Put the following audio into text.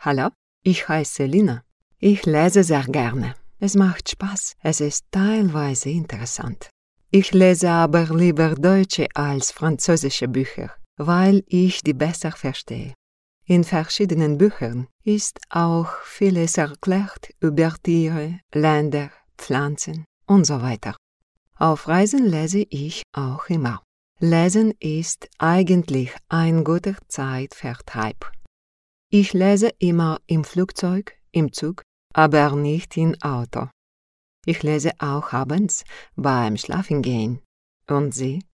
Hallo, ich heiße Lina. Ich lese sehr gerne. Es macht Spaß. Es ist teilweise interessant. Ich lese aber lieber deutsche als französische Bücher, weil ich die besser verstehe. In verschiedenen Büchern ist auch vieles erklärt über Tiere, Länder, Pflanzen und so weiter. Auf Reisen lese ich auch immer. Lesen ist eigentlich ein guter Zeitvertreib. Ich lese immer im Flugzeug, im Zug, aber nicht im Auto. Ich lese auch abends beim Schlafengehen. Und Sie?